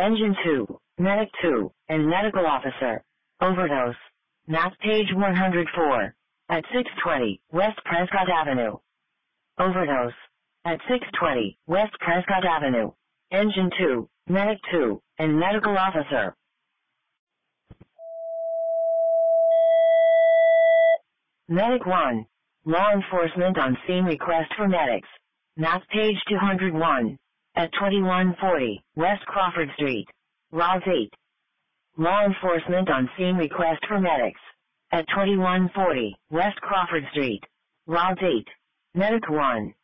Engine 2, Medic 2, and Medical Officer. Overdose. Map page 104. At 620 West Prescott Avenue. Overdose. At 620 West Prescott Avenue. Engine 2, Medic 2, and Medical Officer. Medic 1. Law enforcement on scene request for medics. Map page 201. At 2140 West Crawford Street. Route 8. Law enforcement on scene request for medics. At 2140 West Crawford Street. Route 8. Medic 1.